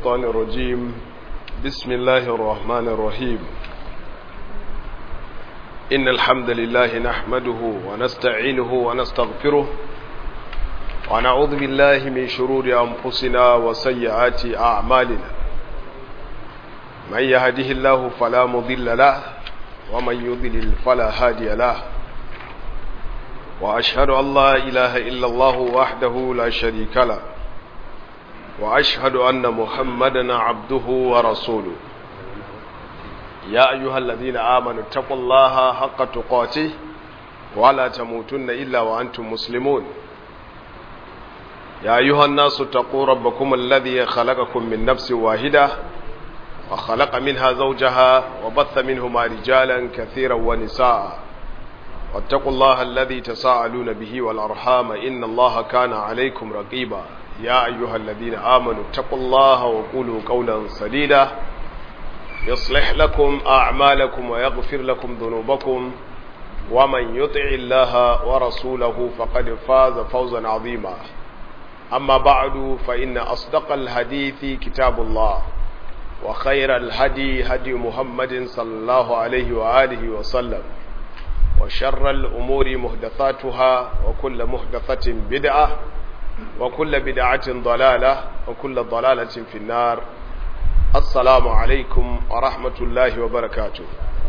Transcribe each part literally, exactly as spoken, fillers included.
الشيطان الرجيم بسم الله الرحمن الرحيم إن الحمد لله نحمده ونستعينه ونستغفره ونعوذ بالله من شرور أنفسنا وسيئات أعمالنا من يهده الله فلا مضل له ومن يضلل فلا هادي له وأشهد أن لا إله إلا الله وحده لا شريك له وأشهد أن محمدا عبده ورسوله يا أيها الذين آمنوا اتقوا الله حق تقاته ولا تموتن إلا وأنتم مسلمون يا أيها الناس اتقوا ربكم الذي خلقكم من نفس واحدة وخلق منها زوجها وبث منهما رجالا كثيرا ونساء واتقوا الله الذي تساءلون به والأرحام إن الله كان عليكم رقيبا يا أيها الذين آمنوا اتقوا الله وقولوا قولا سديدا يصلح لكم أعمالكم ويغفر لكم ذنوبكم ومن يطع الله ورسوله فقد فاز فوزا عظيما أما بعد فإن أصدق الحديث كتاب الله وخير الهدي هدي محمد صلى الله عليه وآله وسلم وشر الأمور محدثاتها وكل محدثة بدعة وكل بدعة ضلالة وكل ضلالة في النار السلام عليكم ورحمة الله وبركاته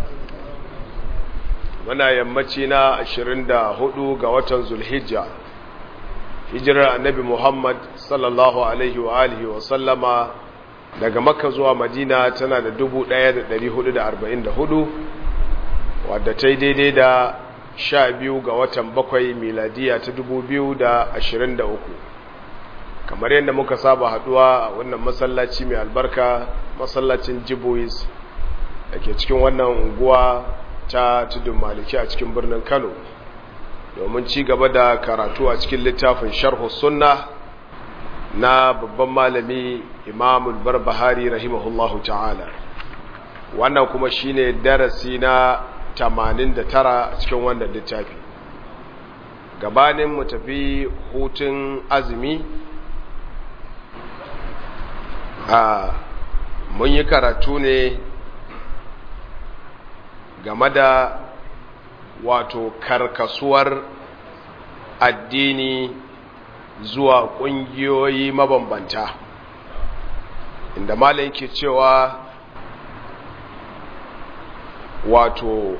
muna yammaci na ashirin da hudu ga watan Zulhijja hijirar annabi Muhammad sallallahu alaihi wa alihi wa sallama daga Makka zuwa Madina tana da dubu ɗaya da ɗari hudu da arba'in da hudu wadda ta yi daidai da sha biyu ga watan bakwai miladiya ta dubu biyu da ashirin da uku kamar yadda muka saba haduwa a wannan masallaci mai albarka masallacin Jibois da ke cikin wannan unguwa ta tudun maliki a cikin birnin Kano domin ci gaba da karatu a cikin littafin sharhu sunna na babban malami Imamul Barbahari rahimahullahu ta'ala wannan kuma shine darasi na tamanin da tara a cikin wannan littafi gabanin mu tafi hutun azumi a mun yi karatu ne game da wato karkasuwar addini zuwa ƙungiyoyi mabambanta inda malam yake cewa wato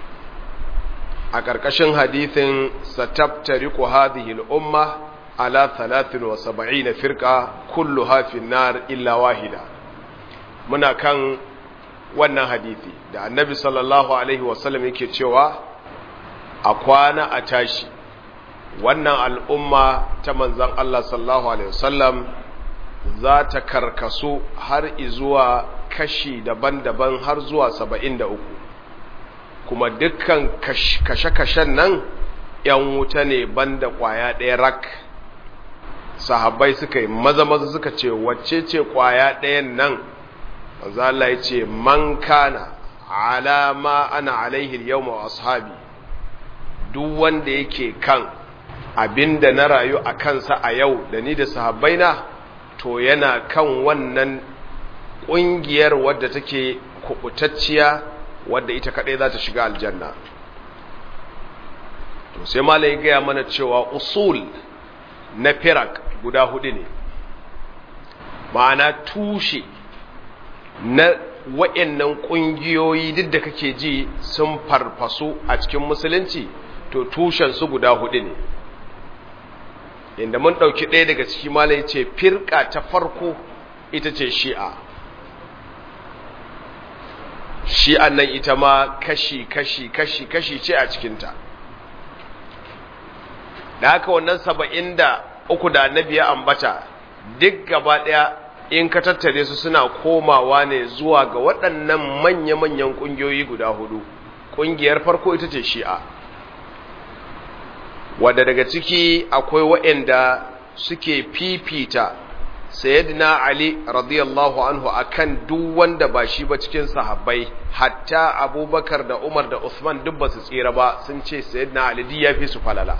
a ƙarƙashin hadithin satabtariqu hadhihi al-umma ala thalathin wa sab'ina firqa kulluha fi an-nar illa wahida muna kan wannan hadithi da annabi sallallahu alaihi wasallam yake cewa a kwana a tashi wannan al'umma ta manzon Allah sallallahu alaihi wasallam za ta karkasu har izuwa kashi daban-daban har zuwa saba'in da uku kuma dukkan kashe-kashen nan ‘yan wuta ne banda ƙwaya ɗaya rak sahabbai suka yi maza-maza suka ce wacce ce ƙwaya ɗayan nan manzo Allah ya ce man kana ala ma ana alaihi yawma wa ashabi duk wanda yake kan abinda na rayu a kansa a yau da ni da sahabbaina to yana kan wannan ƙungiyar wadda take kubutacciya wadda ita kadai za ta shiga aljanna to sai malai gaya mana cewa usul na firak guda hudu ne ma'ana tushe na wa'annan kungiyoyi duk da kake ji sun farfasu a cikin musulunci to tushen su guda hudu ne inda mun dauki ɗaya daga ciki malai ce firka ta farko ita ce shi'a shi'an nan ita ma kashi kashi kashi kashi ce a cikinta da haka wannan saba'in da uku da annabi ya ambata duk gaba ɗaya in ka tattare su suna komawa ne zuwa ga waɗannan manya-manyan ƙungiyoyi guda hudu ƙungiyar farko ita ce shi'a wadda daga ciki akwai waɗanda suke fifita sayyidina Ali radiyallahu anhu akan duk wanda ba shi ba cikin sahabbai hatta Abubakar da Umar da Uthman duk ba su tsira ba sun ce sayyidina Ali di ya fi su falala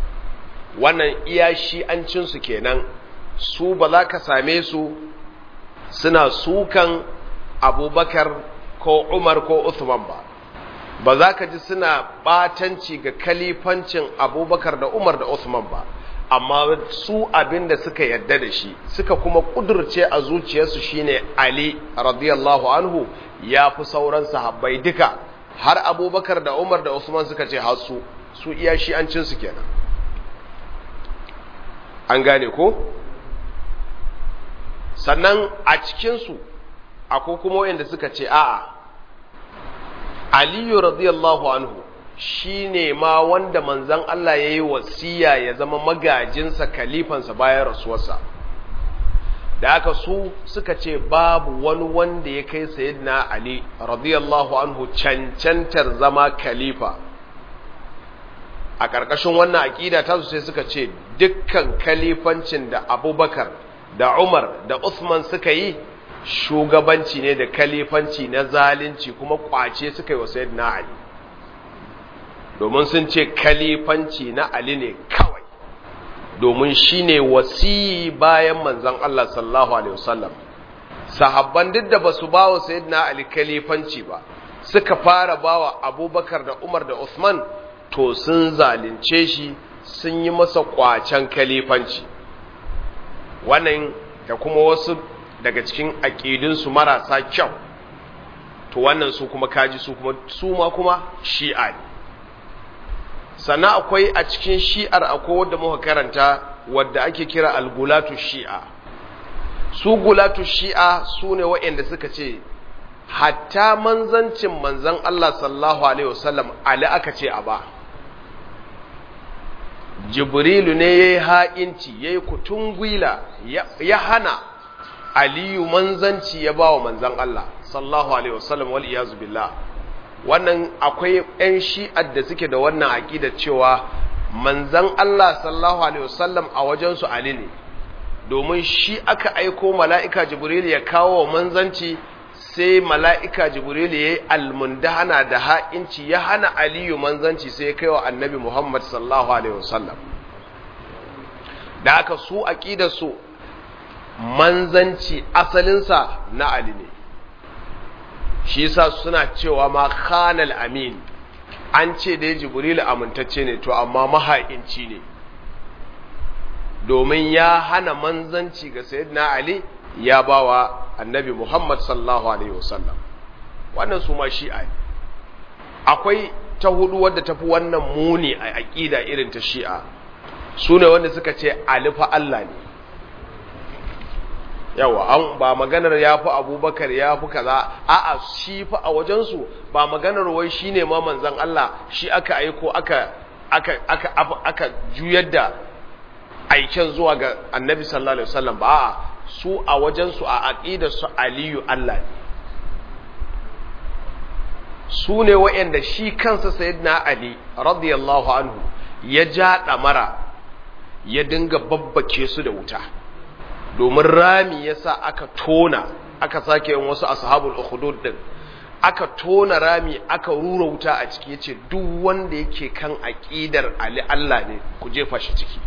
wannan iya shi'ancin su kenan su ba za ka same su suna sukan abubakar ko umar ko uthman ba ba za ka ji suna batanci ga kalifancin abubakar da umar da uthman ba, amma su abin da suka yarda da shi suka kuma kudurce a zuciyarsu shine Ali radiyallahu anhu ya fi sauran sahabbai duka, har abubakar da umar da uthman suka ce har su su iya shi an cin su kenan. An gane ko? Sannan a cikinsu akwai kuma wanda suka ce a'a Aliyu radiyallahu anhu shi ne ma wanda manzan Allah ya yi wasiya ya zama magajinsa kalifansa bayan rasuwarsa, da aka su suka ce babu wani wanda ya kai sayyidina Ali radiyallahu anhu cancantar zama kalifa. A ƙarƙashin wannan aƙida ta su sai suka ce dukkan kalifancin da Abubakar da Umar da Uthman suka yi shugabanci ne da kalifanci na zalunci, kuma kwace suka yi wa sayyidina Ali, domin sun ce kalifanci na Ali ne kawai, domin shine wasiyi bayan manzon Allah sallallahu alaihi wasallam. Sahabban duk da basu bawa sayyidina Ali kalifanci ba, suka fara bawa Abubakar da Umar da Uthman, to sun zalunce shi, sun yi masa kwacen kalifanci. Wannan da kuma wasu daga cikin aƙidinsu marasa kyau, to wannan su kuma kaji su kuma su ma kuma shi'a ne. Sannan akwai a cikin shi'ar akwai wadda muka karanta wadda ake kira al-gulatu shi'a. Su gulatu shi'a su ne waɗanda suka ce hatta manzancin manzan Allah sallallahu alaihi wasallam Ali aka ce a ba, Jibrilu ne yayi ha'inci yayi kutungwila ya hana Aliyu manzanci ya ba wa manzan Allah sallallahu alaihi wasallam wal iyazu billah. Wannan akwai ƴan shi'ar da suke da wannan aqida cewa manzan Allah sallallahu alaihi wasallam a wajen su Ali ne, domin shi aka aiko mala'ika Jibril ya kawo manzanci, sai mala'ika Jibril yayi almundahana da ha'inci ya hana Aliyu manzanci, sai ya kai wa Annabi Muhammad sallallahu alaihi wasallam. Da aka su aqidar su manzanci asalinsa na Ali ne, shi yasa suna cewa ma khanal amin, an ce dai Jibril amintacce ne to amma maha'inci ne, domin ya hana manzanci ga sayyidina Ali ya bawa Annabi Muhammad sallallahu alaihi wasallam. Wannan su ma shi'a ne. Akwai ta hudu wadda tafi wannan muni a aqida irin ta shi'a, sune wanda suka ce Ali fa Allah ne. Yawa an ba maganar ya fi Abubakar ya fi kaza, a'a shi fa a wajensu ba maganar wai shine ma manzon Allah, shi aka aiko aka aka aka aka juyar da aiken zuwa ga Annabi sallallahu alaihi wasallam ba, a'a su a wajensu a aqidar su Aliyu Allah ne. Su ne wa'anda shi kansa sayyidina Ali radiyallahu anhu ya ja damara ya dinga babbake su da wuta, domin rami yasa aka tona, aka sake yin wasu ashabul ukhdud din, aka tona rami aka rura wuta a ciki, yace duk wanda yake kan aqidar Ali Allah ne ku jefa shi ciki.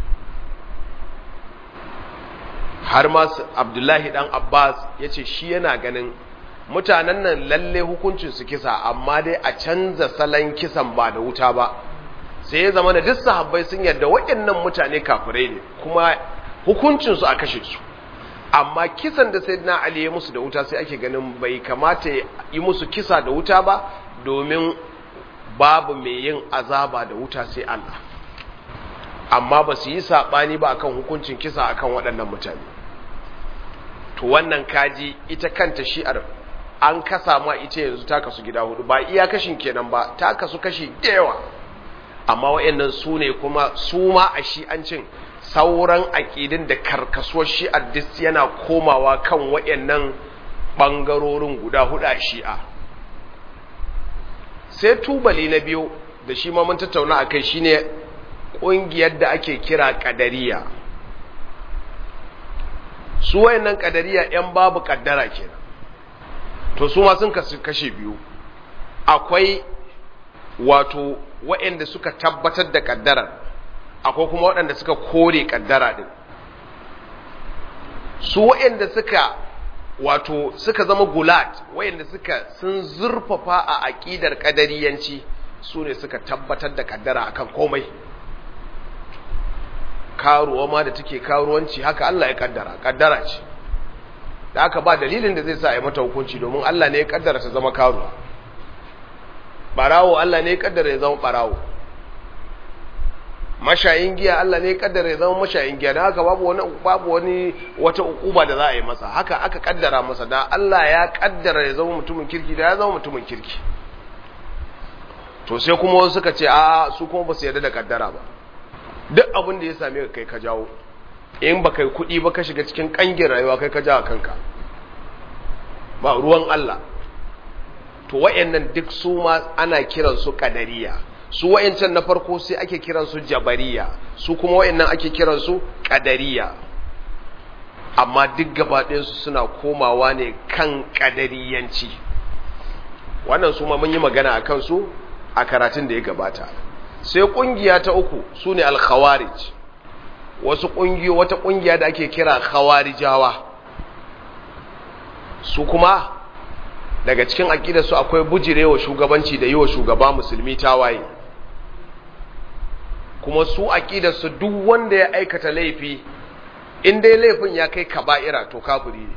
Har ma Abdullahi dan Abbas yace shi yana ganin mutanen nan lalle hukuncin su kisa, amma dai a canza salon kisan ba da wuta ba. Sai ya zama da duk sahabbai sun yarda waɗannan mutane kafirai ne, kuma hukuncin su a kashe su. Amma kisan da sayyidina Ali ya musu da wuta sai ake ganin bai kamata yi musu kisa da wuta ba, domin babu mai yin azaba da wuta sai Allah. Amma ba su yi sabani ba akan hukuncin kisa akan waɗannan mutane. To wannan kaji ita kanta shi'ar an kasa ma ita yanzu ta kasu gida hudu, ba iya kashin kenan ba, ta kasu kashi da yawa. Amma waɗannan su ne kuma su ma a shi'ancin sauran aƙidin da karkasuwar shi'ar dis yana komawa kan waɗannan ɓangarorin guda hudu a shi'a. Sai tubali na biyu da shi ma mun tattauna a kai shine ƙungiyar da ake kira ƙadariya. Su wayannan ƙadariya ‘yan babu ƙaddara kenan. To su ma sun kashe biyu. Akwai wato waɗanda suka tabbatar da ƙaddarar, akwai kuma waɗanda suka kore ƙaddara ɗin. Su waɗanda suka wato suka zama gulat wayanda suka sun zurfafa a aqidar kadariyanci su ne suka tabbatar da kaddara akan komai. Karuwa ma da take karuwanci haka Allah ya kaddara, kaddara ce da haka ba dalilin da zai sa a yi mata hukunci domin Allah ne ya kaddara ta zama karuwa. Barawo Allah ne ya kaddara ya zama barawo. Mashayin giya Allah ne ya kaddara ya zama mashayin giya, da haka babu wani babu wani wata ukuba da za a yi masa, haka aka kaddara masa. Da Allah ya kaddara ya zama mutumin kirki da ya zama mutumin kirki. To sai kuma wasu suka ce a su kuma ba su yarda da kaddara ba, duk abin da ya same ka kai ka jawo, in ba kai kuɗi ba ka shiga cikin kangin rayuwa kai ka jawo kanka, ba ruwan Allah. To wayannan duk su ma ana kiran su kadariya. Su wayancan na farko sai ake kiran su jabariya, su kuma wayannan ake kiran su kadariya. Amma duk gaba ɗayan su suna komawa ne kan kadariyanci. Wannan su ma mun yi magana akan su a karatun da ya gabata. Sai kungiya ta uku sune al-khawarij. Wasu kungiyo wata kungiya da ake kira khawarijawa. Su kuma daga cikin aqidar su akwai bujirewa shugabanci da yiwa shugaba musulmi tawaye. Kuma su aqidar su duk wanda ya aikata laifi in dai laifin ya kai kaba'ira to kafiri ne.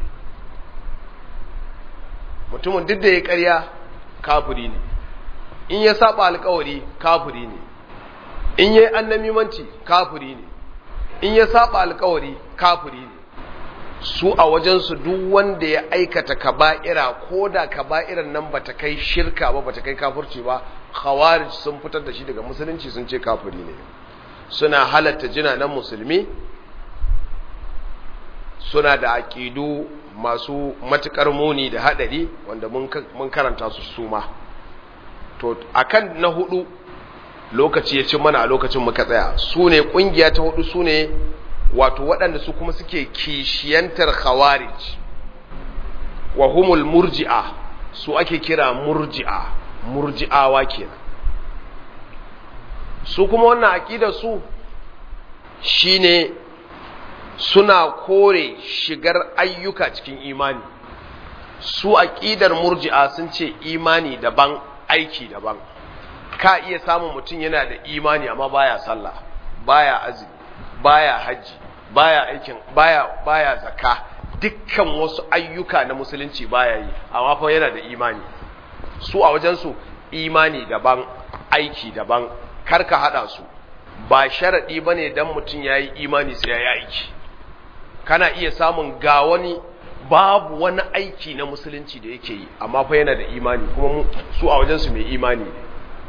Mutumin duk da ya ƙarya kafiri ne. In ya saba alƙawari kafiri ne. In yayi annamimanci kafiri ne. In ya saba alƙawari kafiri ne. Su a wajen su duk wanda ya aikata kaba'ira koda kaba'iran nan bata kai shirka ba bata kai kafirci ba, khawarij sun fitar da shi daga musulunci sun ce kafiri ne. Suna halatta jinanan musulmi, suna da aqidu masu matukar muni da hadari wanda mun mun karanta su suma. To akan na hudu lokaci ya ci mana a lokacin muka tsaya, su ne kungiya ta hudu, su ne wato waɗanda su kuma suke kishiyantar khawarij wa humul murji'a, su ake kira murji'a, murji'awa kenan. Su kuma wannan aqidar su shine suna kore shigar ayyuka cikin imani. Su aqidar murji'a sun ce imani daban aiki daban. Ka iya samun mutum yana da imani amma baya sallah, baya azumi, baya haji, baya aikin baya baya zakka, dukkan wasu ayyuka na musulunci baya yi amma fa yana da imani. Su a wajen su imani daban aiki daban, karka hada su. Ba sharadi bane dan mutum yayi imani sai yayi aiki. Kana iya samun ga wani babu wani aiki na musulunci da yake yi amma fa yana da imani, kuma su a wajen su mai imani ne.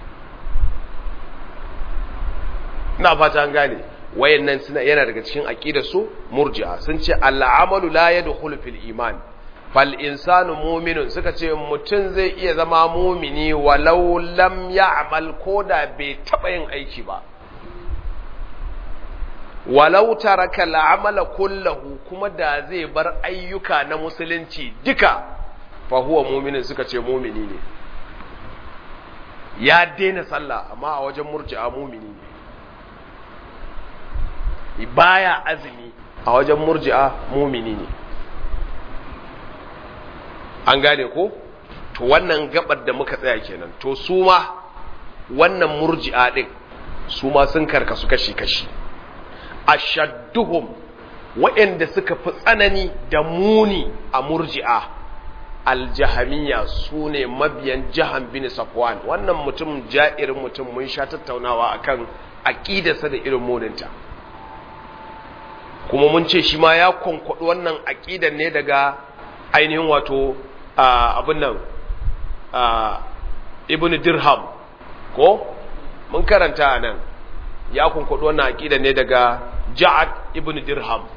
Ina fata an gane. Wayannan suna yana daga cikin aqidar su murji'a, sun ce al-amalu la yadkhulu fil iman fal insanu mu'minun. Suka ce mutum zai iya zama mu'mini walau lam ya'mal, koda bai taba yin aiki ba. Walau taraka al-amala kullahu, kuma da zai bar ayyuka na musulunci duka, fa huwa mu'minun. Suka ce mu'mini ne, ya daina sallah amma a wajen murji'a mu'mini ne. Baya azumi a wajen murji'a mumini ne. An gane ko? To wannan gabar da muka tsaya kenan. To su ma wannan murji'a din su ma sun karkasu kashi-kashi. Ashadduhum, waɗanda suka fi tsanani da muni a murji'a, aljahamiyya, su ne mabiyan Jaham bin Safwan. Wannan mutum ja'irin mutum mun sha tattaunawa akan aqidarsa da irin muninta. Kuma mun ce shi ma ya kwankwaɗi wannan aƙidar ne daga ainihin wato abin nan ibn dirham, ko mun karanta a nan ya kwankwaɗi wannan aƙidar ne daga ja'ad ibn dirham.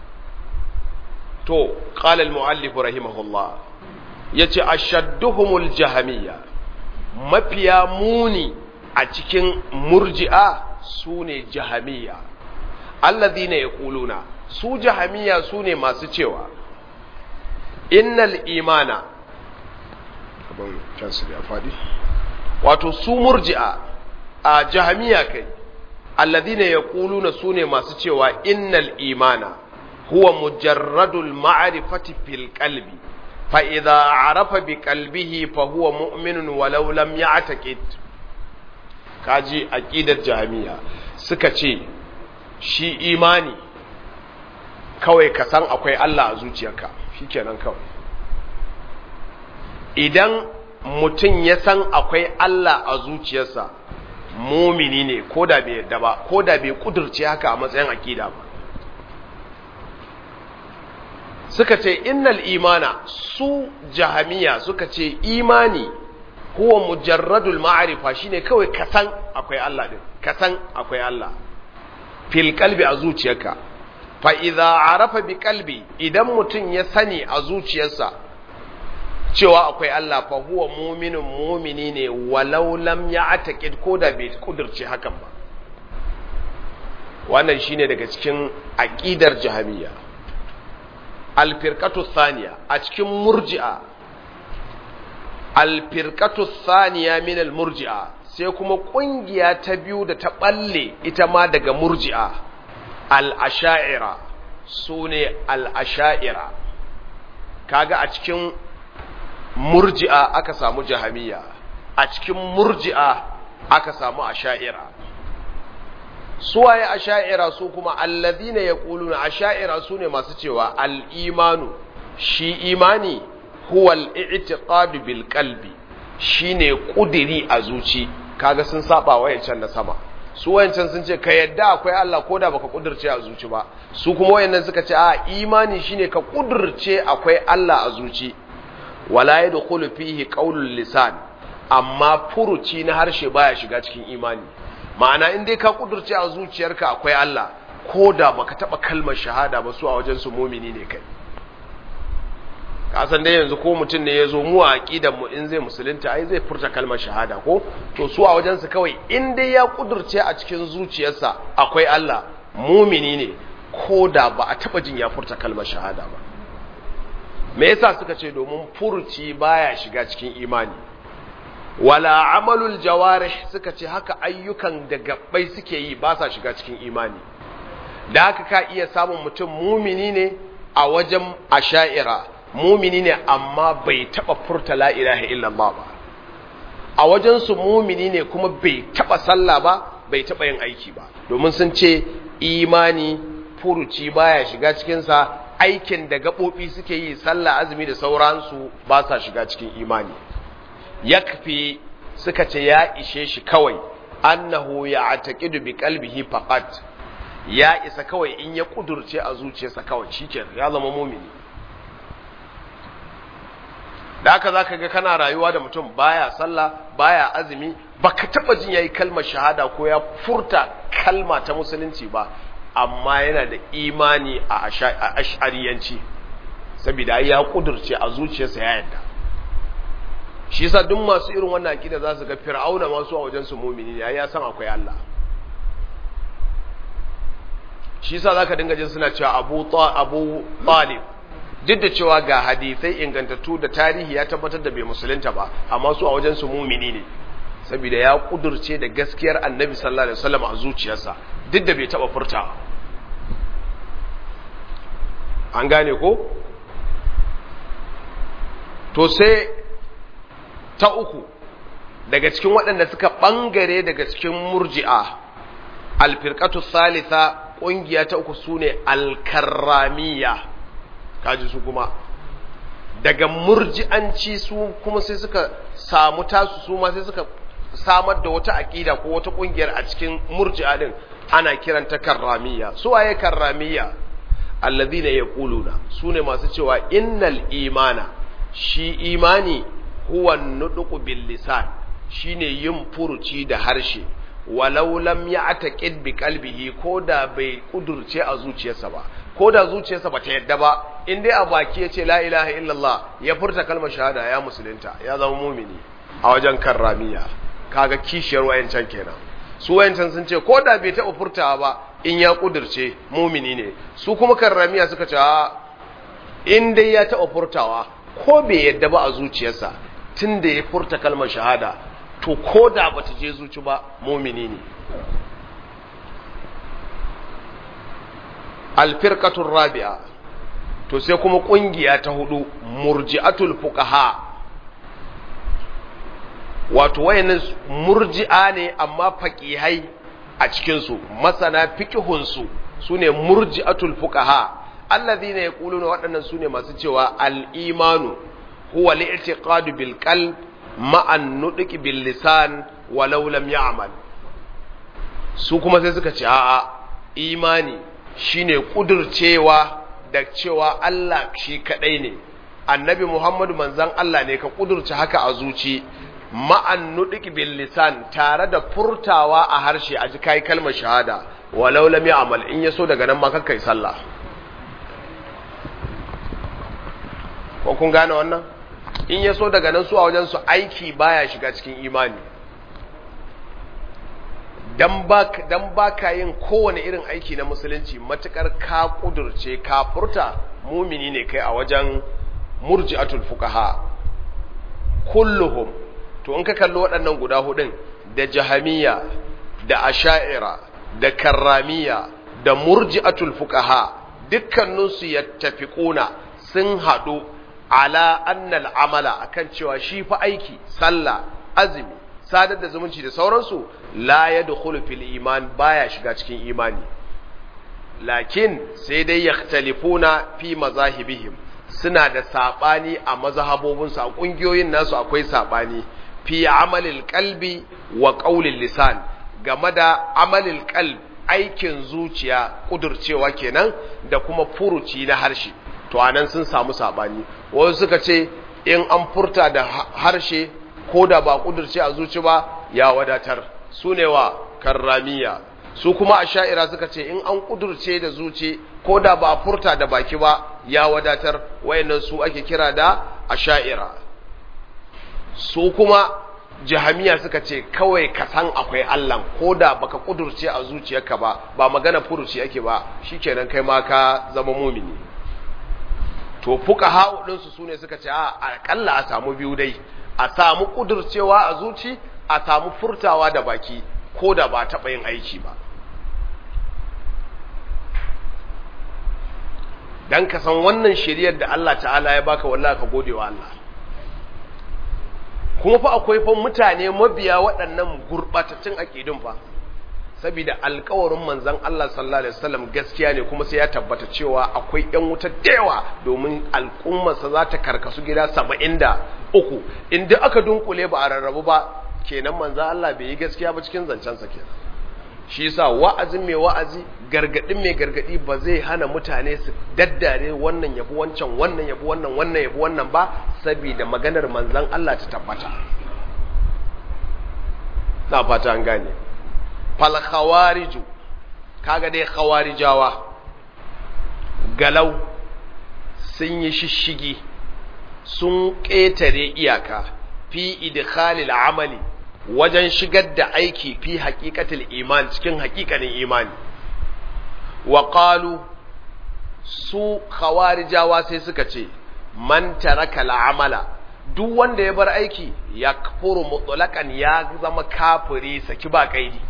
To qala al-mu'allif rahimahullah, yace ashadduhumul jahamiyya, mafiya muni a cikin murji'a sune jahamiyya. Alladhina yaquluna, su jahamiya su ne masu cewa innal imana, abin chancellor ya fadi, wato su murji'a a jahamiya kai, alladhina yaquluna su ne masu cewa innal imana huwa mujarradul ma'rifati fil qalbi fa idza arafa bi qalbihi fa huwa mu'minun walau lam ya'taqid. Kaji aqidar jahmiya suka ce shi imani kawai ka san akwai Allah a zuciyarka shikenan kawai. Idan mutum ya san akwai Allah a zuciyarsa mumini ne ko da bai yadda ba ko da bai kudurce haka a matsayin aqida ba. Suka ce innal imana, su jahamiya suka ce imani huwa mujarradul ma'rifa shine kawai ka san akwai Allah din, ka san akwai Allah fil qalbi a zuciyarka. Fa idza arafa bi qalbi, idan mutum ya sani a zuciyarsa cewa akwai Allah fa huwa mu'minun mu'mini ne walau lam ya'taqid ko da bai kudurce hakan ba. Wannan shine daga cikin aqidar jahamiyya. Al-firqatu thaniya, a cikin murji'a, al-firqatu thaniya min al-murji'a, sai kuma kungiya ta biyu da ta balle ita ma daga murji'a, al-asha'ira, sune al-asha'ira. Kaga a cikin murji'a aka samu jahamiyya, a cikin murji'a aka samu asha'ira. Suwaye asha'ira su kuma alladhina yaquluna, asha'ira sune masu cewa al-imanu, shi imani huwa al-i'tiqadu bil qalbi, shine kudiri a zuci. Kaga sun saba wayancan na sama. Su wayancan sun ce ka yadda akwai Allah koda baka kudirce a zuci ba. Su kuma wayannan suka ce a imani shine ka kudirce akwai Allah a zuci. Wala yadkhulu fihi qawlul lisan, amma furuci na harshe baya shiga cikin imani. Ma'ana in dai ka kudurce a zuciyarka akwai Allah ko da baka taba kalmar shahada ba, su a wajen su mumini ne kai. Ka san dai yanzu ko mutum ne yazo mu a aqidar mu in zai musulunta ai zai furta kalmar shahada ko, to su a wajen su kawai in dai ya kudurce a cikin zuciyarsa akwai Allah mumini ne ko da ba a taba jin ya furta kalmar shahada ba. Me yasa suka ce domin furuci baya shiga cikin imani. Wala amalul jawarih, suka ce haka ayyukan da gabbai suke yi ba sa shiga cikin imani. Da haka ka iya samun mutum mumini ne a wajen asha'ira, mumini ne amma bai taba furta la ilaha illallah ba. A wajen su mumini ne kuma bai taba sallah ba, bai taba yin aiki ba. Domin sun ce imani furuci baya shiga cikin sa, aikin da gabobi suke yi sallah, azumi da sauransu ba sa shiga cikin imani. Yakfi, suka ce ya ishe shi kawai annahu ya'taqidu bi qalbihi faqat, ya isa kawai in ya kudurce a zuciyarsa kawai shikenan ya zama mu'mini. Da haka zaka ga kana rayuwa da mutum baya sallah baya azumi, baka taba jin yayi kalmar shahada ko ya furta kalma ta musulunci ba, amma yana da imani a ash'ariyanci saboda ya kudurce a zuciyarsa ya yarda. Shi yasa duk masu irin wannan akida za su ga fir'auna masu a wajen su mu'mini ne, ya san akwai Allah. Shi yasa zaka dinga jin suna cewa Abu Ta Abu Talib, duk da cewa ga hadisai ingantattu da tarihi ya tabbatar da bai musulunta ba, amma su a wajen su mu'mini ne saboda ya kudurce da gaskiyar Annabi sallallahu alaihi wasallam a zuciyarsa duk da bai taba furtawa. An gane ko? To sai ta uku daga cikin waɗanda suka ɓangare daga cikin murji'a, alfirqatu salisa, ƙungiya ta uku sune alkarramiya. Kaji su kuma daga murji'anci su kuma sai suka samu tasu su ma sai suka samar da wata aƙida ko wata ƙungiyar a cikin murji'a din, ana kiranta karramiya. Su waye karramiya? Alladhina yaquluna, sune masu cewa innal imana, shi imani huwa nuduqu bil lisan, shine yin furuci da harshe, walau lam ya'taqid bi qalbihi, koda bai kudurce a zuciyarsa ba, koda zuciyarsa bata yadda ba, in dai a baki yace la ilaha illallah, ya furta kalmar shahada, ya musulunta, ya zama mu'mini a wajen karramiya. Kaga kishiyar wayancan kenan. Su wayancan sun ce koda bai taɓa furtawa ba, in ya kudurce mu'mini ne. Su kuma karramiya suka ce in dai ya taɓa furtawa ko bai yadda ba a zuciyarsa, tun da ya furta kalmar shahada, to ko da ba ta je zuci ba mumini ne. alfirqatur rabi'a to sai kuma kungiya ta hudu murji'atul fuqaha wato wayannan murji'a ne amma faqihai a cikin su masana fiqhun su sune murji'atul fuqaha alladhina yaquluna waɗannan sune masu cewa al-imanu huwa al-i'tiqadu bil qalb ma'a an-nutqi bil lisan walau lam ya'mal su kuma sai suka ce a'a imani shine kudurcewa da cewa Allah shi kadai ne annabi Muhammadu manzon Allah ne ka kudurce haka a zuci ma'an nudiki bil lisan tare da furtawa a harshe a ji kai kalmar shahada walau lam ya'mal in yaso daga nan ma kai sallah ko kun gane wannan in yaso daga nan su a wajen su aiki baya shiga cikin imani dan baka dan baka yin kowane irin aiki na musulunci matukar ka kudurce ka furta mumini ne kai a wajen murji'atul fuqaha kulluhum to in ka kallo waɗannan guda hudun da jahamiyya da asha'ira da karramiya da murji'atul fuqaha dukkaninsu yattafiquna sun hadu ala annal amala akan cewa shi fa aiki sallah azumi sadar da zumunci da sauransu la yadkhulu fil iman baya shiga cikin imani lakin sai dai yakhtalifuna fi mazahibihim suna da sabani a mazhabobinsu a kungiyoyin nasu akwai sabani fi amalil qalbi wa qawlil lisan game da amalil qalb aikin zuciya kudurcewa kenan da kuma furuci na harshe to anan sun samu sabani wasu suka ce in an furta da harshe ko da ba kudurce a zuci ba ya wadatar su ne wa karramiya su kuma asha'ira suka ce in an kudurce da zuci ko da ba furta da baki ba ya wadatar wayannan su ake kira da asha'ira su kuma jahamiya suka ce kawai ka san akwai Allah ko da baka kudurce a zuciyarka ba ba magana furuci ake ba shikenan kai ma ka zama mumini to fuqaha din su sune suka ce a akalla a samu biyu dai a samu kudurcewa a zuci a samu furtawa da baki ko da ba taɓa yin aiki ba dan ka san wannan shiriyar da Allah ta'ala ya baka wallahi ka gode wa Allah kuma fa akwai fa mutane mabiya waɗannan gurbatattun aqidun fa saboda alƙawarin manzon Allah sallallahu alaihi wasallam gaskiya ne kuma sai ya tabbata cewa akwai ƴan wuta dewa domin al'ummar sa za ta karkasu gida saba'in da uku inda aka dunkule ba a rarrabu ba kenan manzon Allah bai yi gaskiya ba cikin zancen sa kenan shi yasa wa'azin mai wa'azi gargadin mai gargadi ba zai hana mutane su daddare wannan yabi wancan wannan yabi wannan wannan yabi wannan ba saboda maganar manzon Allah ta tabbata na fata an gane fal khawariju kaga dai khawarijawa galau sun yi shishigi sun ƙetare iyaka fi idkhalil amali wajen shigar da aiki fi haqiqatil iman cikin haƙiƙanin imani wa qalu su khawarijawa sai suka ce man taraka al'amala duk wanda ya bar aiki yakfuru mutlaqan ya zama kafiri saki ba kaidi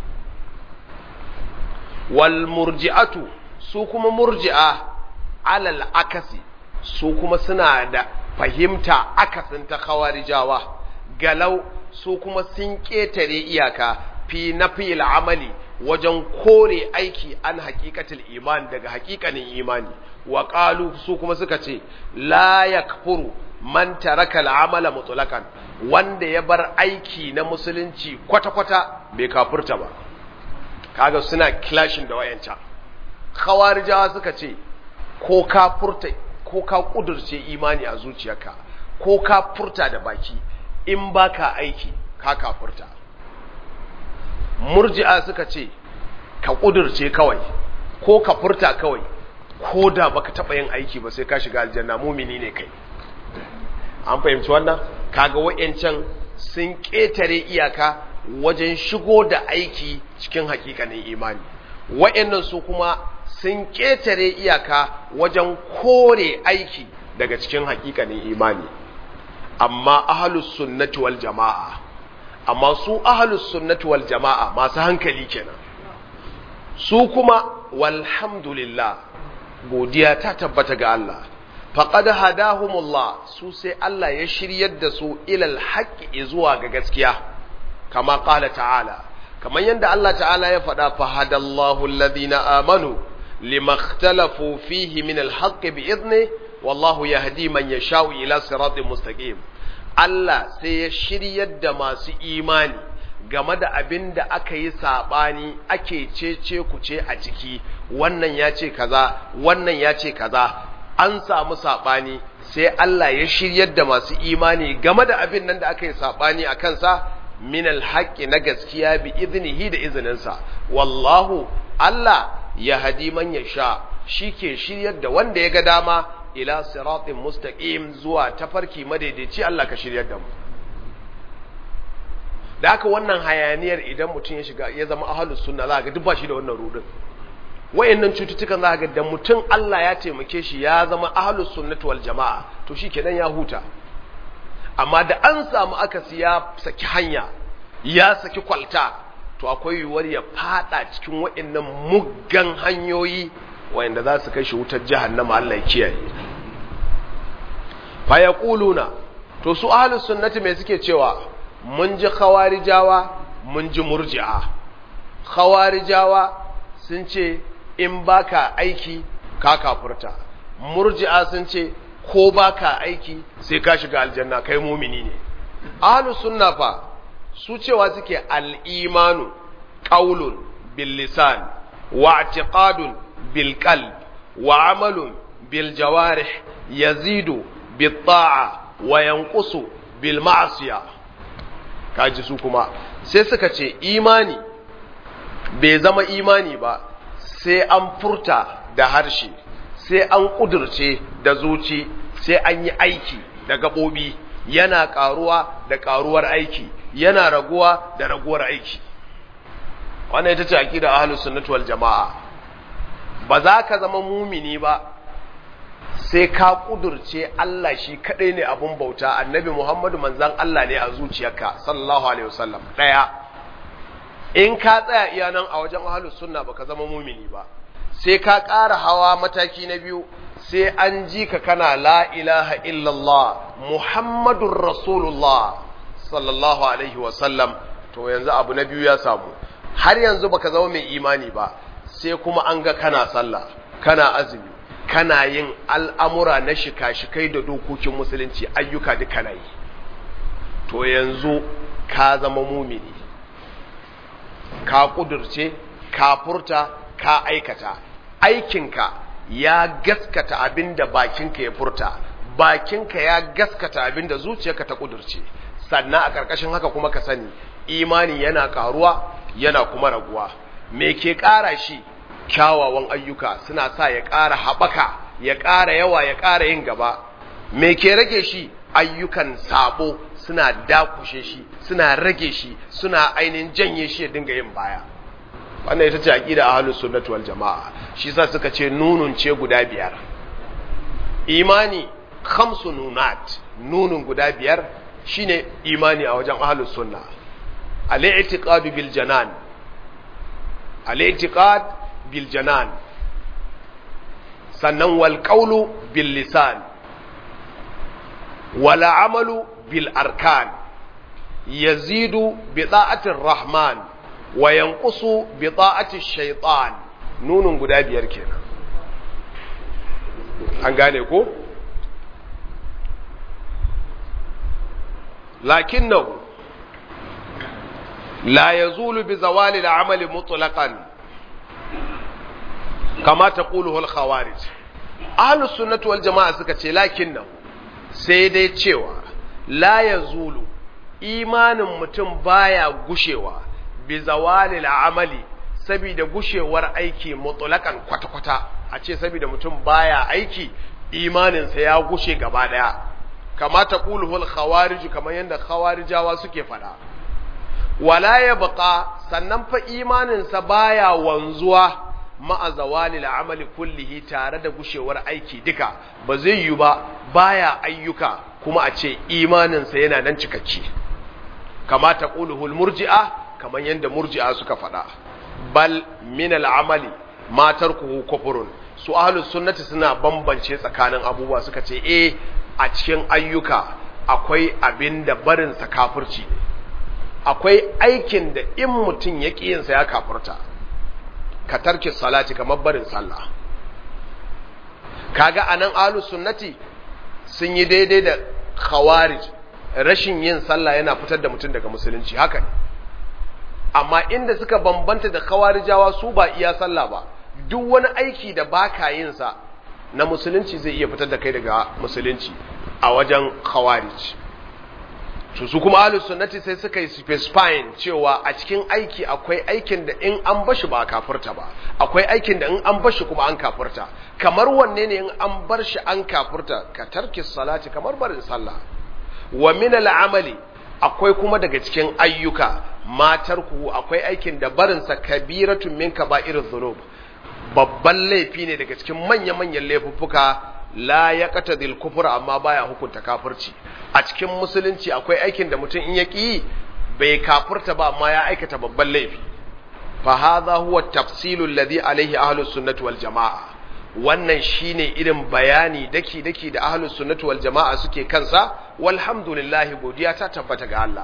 wal murji'atu su kuma murji'a alal akasi su kuma suna da fahimta akasin ta khawarijawa galau su kuma sun ketare iyaka fi nafil amali wajen kore aiki an haqiqatul iman daga haqiqanin imani wa qalu su kuma suka ce la yakfuru man taraka al'amala mutlaqan wanda ya bar aiki na musulunci kwata-kwata bai kafirta ba kaga suna clashing da wayancan khawarijawa suka ce ko ka furta ko ka kudurce imani a zuciyarka ko ka furta da baki in baka aiki ka kafurta murji'a suka ce ka kudurce kawai ko ka furta kawai ko da baka taba yin aiki ba sai ka shiga aljanna mumini ne kai an fahimci wannan kaga wayancan sun ketare iyaka wajen shigo da aiki cikin hakikanin imani wayannan su kuma sun ketare iyaka wajen kore aiki daga cikin hakikanin imani amma ahlus sunnati wal jamaa amma su ahlus sunnati wal jamaa masu hankali kenan su kuma walhamdulillah godiya ta tabbata ga Allah faqad hadahumullah su sai Allah ya shiryar da su ilal haqqi zuwa ga gaskiya kama qala ta'ala kamar yanda Allah ta'ala ya faɗa fa hadallahu alladhina amanu limakhtalafu fihi min alhaqqi bi idni wallahu yahdi man yasha'u ila siratin mustaqim Allah sai ya shiryar da masu imani game da abin da aka yi saɓani ake cece kuce a ciki wannan ya ce kaza wannan ya ce kaza an samu saɓani sai Allah ya shiryar da masu imani game da abin nan da aka yi saɓani a kansa min alhaqqi na gaskiya bi iznihi da izininsa wallahu Allah ya hadi man yasha shike shiryar da wanda ya ga dama ila siratin mustaqim zuwa tafarki madaidaici Allah ka shiryar da mu da haka wannan hayaniyar idan mutum ya shiga ya zama ahlus sunna za ga duk ba shi da wannan rudin wayannan cututtukan za ga da mutum Allah ya taimake shi ya zama ahlus sunnati wal jamaa to shikenan ya huta amma da an samu akasi ya saki hanya ya saki kwalta to akwai yiwuwar ya fada cikin wayannan muggan hanyoyi wayanda za su kai shi wutar jahannama Allah ya kiyaye fa yaquluna to su ahlus sunnati me suke cewa mun ji khawarijawa mun ji murji'a khawarijawa sun ce in baka aiki ka kafurta murji'a sun ce ko baka aiki sai ka shiga aljanna kai mumini ne ahlus sunna fa su cewa suke al-imanu qaulun bil lisan wa i'tiqadun bil qalb wa amalun bil jawarih yazidu bit ta'a wa yanqusu bil ma'siyah kaji su kuma sai suka ce imani bai zama imani ba sai an furta da harshe sai an kudurce da zuci sai an yi aiki da gabobi yana karuwa da karuwar aiki yana raguwa da raguwar aiki wannan ita ce aqida ahlus sunnah wal jamaa ba za ka zama mumini ba sai ka kudurce Allah shi kadai ne abun bauta annabi Muhammadu manzan Allah ne a zuciyarka sallallahu alaihi wasallam daya in ka tsaya iya nan a wajen ahlus sunna baka zama mumini ba sai ka ƙara hawa mataki na biyu sai an ji ka kana la ilaha illallah muhammadur rasulullah sallallahu alaihi wasallam to yanzu abu na biyu ya samu har yanzu baka zama mai imani ba sai kuma an ga kana sallah kana azumi kana yin al'amura na shika-shikai da dokokin musulunci ayyuka duka na yi to yanzu ka zama mumini ka kudurce ka furta ka aikata aikinka ya gaskata abinda bakinka ya furta bakinka ya gaskata abinda zuciyarka ta kudurce sannan a ƙarƙashin haka kuma ka sani imani yana ƙaruwa yana kuma raguwa me ke ƙara shi kyawawan ayyuka suna sa ya ƙara haɓaka ya ƙara yawa ya ƙara yin gaba me ke rage shi ayyukan sabo suna dakushe shi suna rage shi suna ainihin janye shi ya dinga yin baya wannan ita ce aqida ahlus sunnah wal jamaa shi yasa suka ce nunun ce guda biyar imani khamsu nunat nunun guda biyar shine imani a wajen ahlus sunna al-i'tiqad bil janan al-i'tiqad bil janan sannan wal qawlu bil lisan wal amalu bil arkan yazidu bi ta'atir rahman wa yanqusu bi ta'ati shaytan nunun guda biyar kenan an gane ko lakinnahu la yazulu bi zawali al-amali mutlaqan kama taquluhu al-khawarij ahlus sunnah wal jamaa suka ce lakinnahu sai dai cewa la yazulu imanin mutum baya gushewa bi zawali al-amali saboda gushewar aiki mutlaqan kwata-kwata a ce saboda mutum baya aiki imaninsa ya gushe gaba daya kama taquluhu al-khawarij kamar yanda khawarijawa suke fada wala yabqa sannan fa imaninsa baya wanzuwa ma'a zawali al-amali kullihi tare da gushewar aiki duka ba zai yi ba baya ayyuka kuma a ce imaninsa yana nan cikakke kama taquluhu al-murji'a kamar yanda murji'a suka fada bal min al-amali ma tarkuhu kufrun su ahlus sunnati suna bambance tsakanin abubuwa, suka ce eh a cikin ayyuka akwai abin da barin sa kafirci ne, akwai aikin da in mutum ya ƙi yin sa ya kafirta, ka tarki salati kamar barin sallah. Kaga anan ahlus sunnati sun yi daidai da khawarij, rashin yin sallah yana fitar da mutum daga musulunci, haka ne. Amma inda suka bambanta da khawarijawa, su ba iya sallah ba, duk wani aiki da baka yin sa na musulunci zai iya fitar da kai daga musulunci a wajen khawarij. to su kuma ahlus sunnati sai suka yi specifying cewa a cikin aiki akwai aikin da in an bashi ba kafirta ba, akwai aikin da in an bashi kuma an kafirta. Kamar wanne ne in an bar shi an kafirta? Ka tarki salati, kamar barin sallah. Wa min al'amali, akwai kuma daga cikin ayyuka matarku akwai aikin da barinsa kabiratun min kaba'iriz dhunub, babban laifi ne daga cikin manya-manyan laifuffuka, la yaqtadil kufr, amma baya hukunta kafirci. A cikin musulunci akwai aikin da mutum in ya ki bai kafirta ba amma ya aikata babban laifi. Fa hadha huwa at-tafsilu alladhi alayhi ahlus sunnati wal jamaa. Wannan shine irin bayani daki daki da ahlus sunnati wal jamaa suke kansa, walhamdulillah, godiya ta tabbata ga Allah.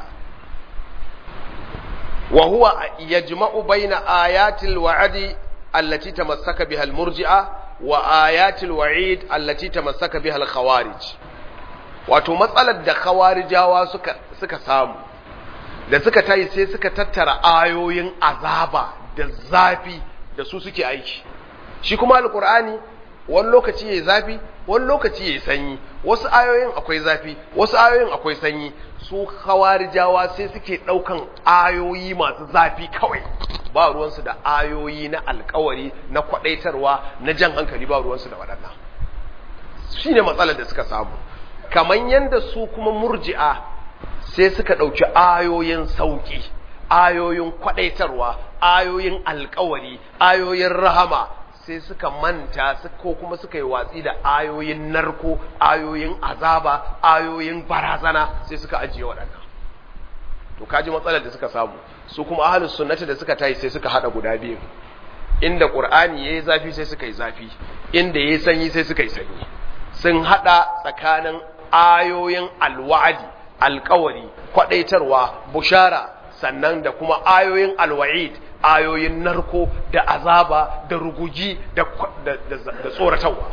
Wa huwa yajma'u baina ayatil wa'di allati tamassaka biha al-murji'a wa ayatil wa'id allati tamassaka biha al-khawarij. Wato matsalar da khawarijawa suka suka samu da suka tayi sai suka tattara ayoyin azaba da zafi da su suke aiki. Shi kuma alqur'ani wani lokaci yayi zafi, wani lokaci yayi sanyi, wasu ayoyin akwai zafi, wasu ayoyin akwai sanyi. Su khawarijawa sai suke daukan ayoyi masu zafi kawai, ba ruwansu da ayoyi na alkawari, na kwadaitarwa, na jan hankali, ba ruwansu da waɗannan. Shine matsalar da suka samu. Kaman yanda su kuma murji'a sai suka ɗauki ayoyin sauƙi, ayoyin kwadaitarwa, ayoyin alkawari, ayoyin rahama, sai suka manta ko kuma suka yi watsi da ayoyin narko, ayoyin azaba, ayoyin barazana, sai suka ajiye waɗannan. To kaji matsalar da suka samu. Su kuma ahlus sunnati da suka tayi sai suka hada guda biyu. Inda Qur'ani yayi zafi sai suka yi zafi, inda yayi sanyi sai suka yi sanyi. Sun hada tsakanin ayoyin alwa'di, alƙawari, kwadaitarwa, bushara, sannan da kuma ayoyin alwa'id, ayoyin narko da azaba da ruguji da da, da, da tsoratarwa.